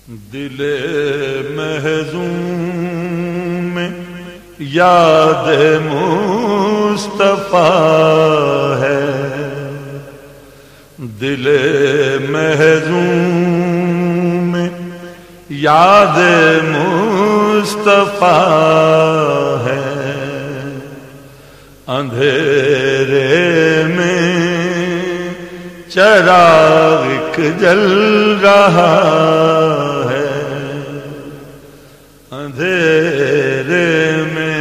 دل محزون میں یاد مصطفیٰ ہے، دل محزون میں یاد مصطفیٰ ہے، اندھیرے میں چراغ ایک جل رہا ہے، اندھیرے میں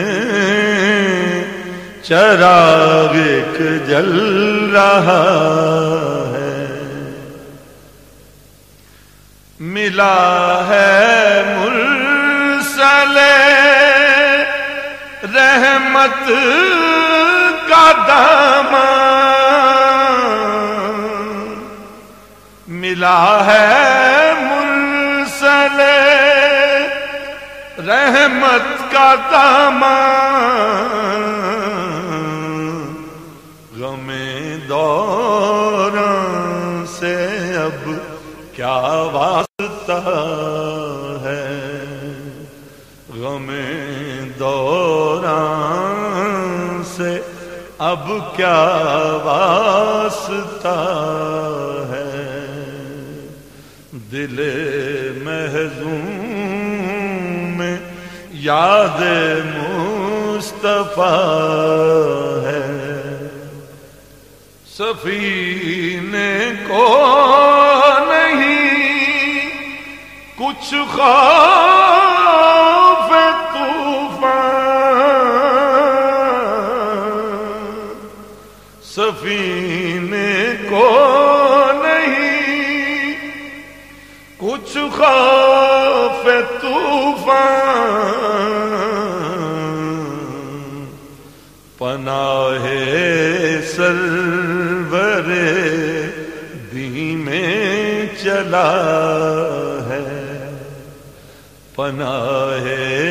چراغ ایک جل رہا ہے، ملا ہے مرسل رحمت کا دامن، ملا ہے مرسل رحمت کا دامن، غم دوران سے اب کیا واسطہ ہے، غم دوران سے اب کیا واسطہ ہے، دل محزون میں یاد مصطفیٰ ہے، سفینے کو نہیں کچھ خوف طوفان، سفینے کو نہیں کچھ خوف طوفان، پناہ سرور دی میں چلا ہے، پناہ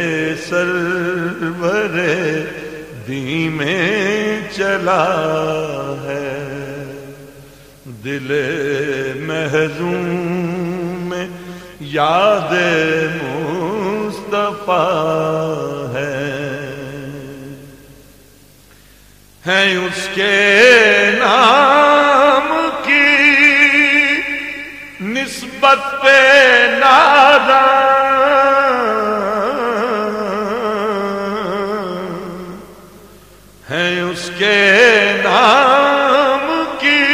سرور دی میں چلا ہے، دل محزون میں یاد مصطفیٰ ہے اس کے نام کی نسبت پہ ناداں ہے، اس کے نام کی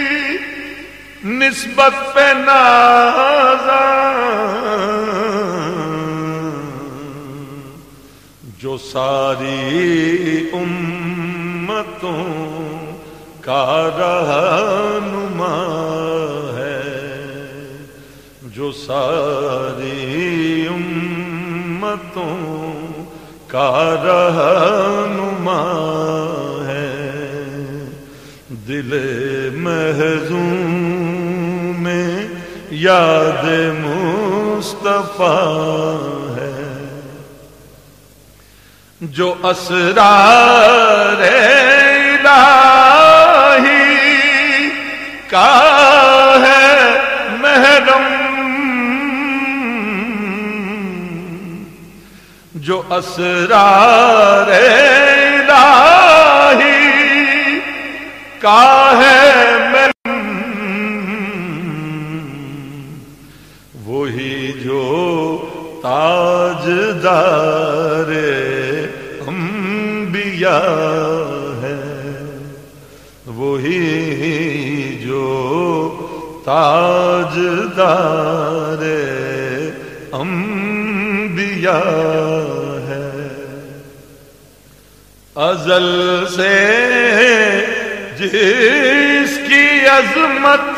نسبت پہ ناداں، جو ساری امتوں کا رہنما ہے، جو ساری امتوں کا رہنما ہے، دل محزون میں یاد مصطفیٰ ہے، جو اسرار الہی کا ہے محرم، جو اسرار الہی کا ہے محرم، وہی جو تاجدار انبیاء ہے، وہی جو تاجدار انبیاء ہے، ازل سے جس کی عظمت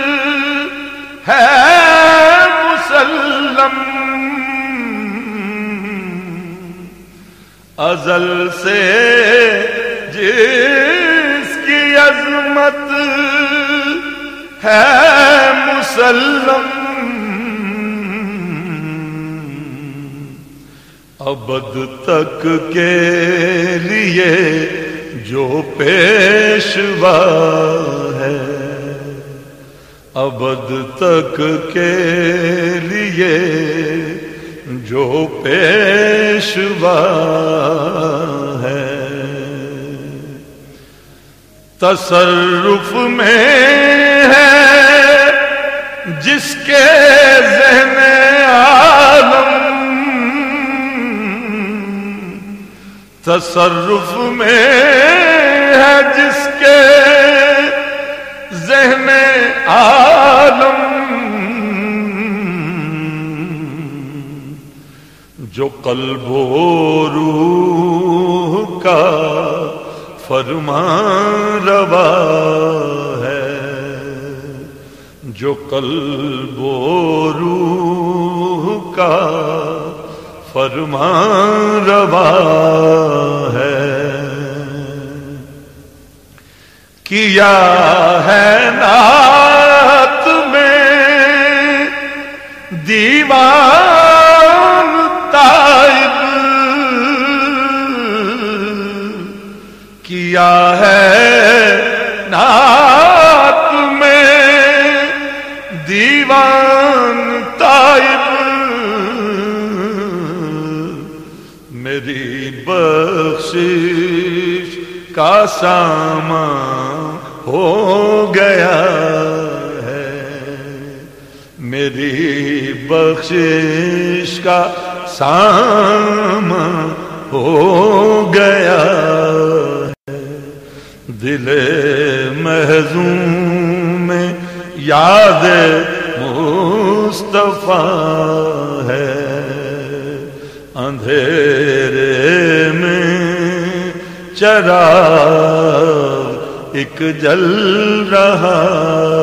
ہے مسلم، ازل سے جس کی عظمت ہے مسلم، ابد تک کے لیے جو پیشوا ہے، ابد تک کے لیے جو پیشوا ہے، تصرف میں ہے جس کے ذہن عالم، تصرف میں ہے جس کے ذہن عالم، جو قلب و روح کا فرمان روا ہے، جو قلب و روح کا فرمان روا ہے، کیا ہے نعت میں دیوان تائب، کیا ہے نعت میں دیوان تائب، میری بخشش کا سامان ہو گیا ہے، میری بخشش کا سامان ہو گیا ہے، دل محزون میں یاد مصطفیٰ ہے، اندھیرے میں چراغ ایک جل رہا